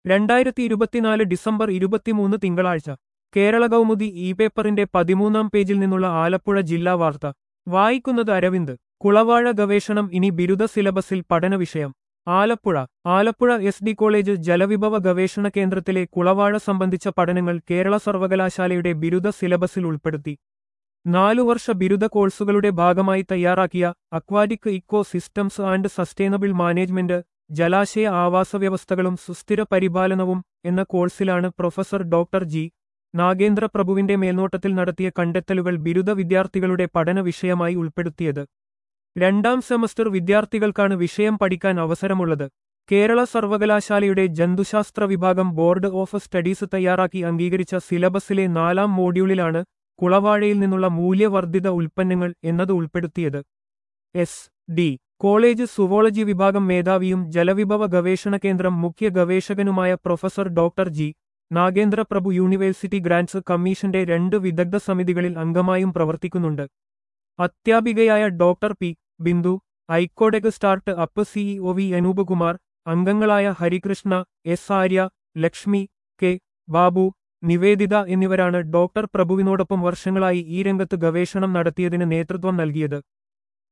2024 December 23 തിങ്കളാഴ്ച കേരള കൗമുദി ഈ പേപ്പറിന്റെ 13-ാം പേജിൽ നിന്നുള്ള ആലപ്പുഴ ജില്ലാ വാർത്ത വായിക്കുന്നത് അരവിന്ദ്. കുളവാഴ ഗവേഷണം ഇനി ബിരുദ സിലബസിൽ പഠന വിഷയം. ആലപ്പുഴ എസ് ഡി കോളേജ് ജലവിഭവ ഗവേഷണ കേന്ദ്രത്തിലെ കുളവാഴ സംബന്ധിച്ച പഠനങ്ങൾ കേരള സർവകലാശാലയുടെ ബിരുദ സിലബസിൽ ഉൾപ്പെടുത്തി. 4 വർഷ ബിരുദ കോഴ്സുകളുടെ ഭാഗമായി തയ്യാറാക്കിയ aquatic ecosystems and sustainable management, ജലാശയ ആവാസവ്യവസ്ഥകളും സുസ്ഥിര പരിപാലനവും എന്ന കോഴ്സിലാണ് പ്രൊഫസർ ഡോക്ടർ ജി. നാഗേന്ദ്ര പ്രഭുവിന്റെ മേൽനോട്ടത്തിൽ നടത്തിയ കണ്ടെത്തലുകൾ ബിരുദ വിദ്യാർത്ഥികളുടെ പഠന വിഷയമായി ഉൾപ്പെടുത്തിയത്. 2ാം സെമസ്റ്റർ വിദ്യാർത്ഥികൾക്കാണ് വിഷയം പഠിക്കാൻ അവസരമുള്ളത്. കേരള സർവകലാശാലയുടെ ജന്തുശാസ്ത്ര വിഭാഗം ബോർഡ് ഓഫ് സ്റ്റഡീസ് തയ്യാറാക്കി അംഗീകരിച്ച സിലബസിലെ 4ാം മോഡ്യൂളിലാണ് കുളവാഴയിൽ നിന്നുള്ള മൂല്യവർദ്ധിത ഉൽപ്പന്നങ്ങൾ എന്നത് ഉൾപ്പെടുത്തിയത്. എസ്. ഡി. കോളേജ് സുവോളജി വിഭാഗം മേധാവിയും ജലവിഭവ ഗവേഷണ കേന്ദ്രം മുഖ്യ ഗവേഷകനുമായ professor doctor G. Nagendra Prabhu university grants കമ്മീഷന്റെ 2 വിദഗ്ധ സമിതികളിൽ അംഗമായും പ്രവർത്തിക്കുന്നുണ്ട്. അധ്യാപികയായ ഡോക്ടർ പി. ബിന്ദു, ഐക്കോടെക് startup CEO V. Anoopakumar, അംഗങ്ങളായ ഹരികൃഷ്ണ, എസ്. ആര്യ, ലക്ഷ്മി, കെ. ബാബു, നിവേദിത എന്നിവരാണ് ഡോക്ടർ പ്രഭുവിനോടൊപ്പം വർഷങ്ങളായി ഈ രംഗത്ത് ഗവേഷണം നടത്തിയതിന് നേതൃത്വം നൽകിയത്.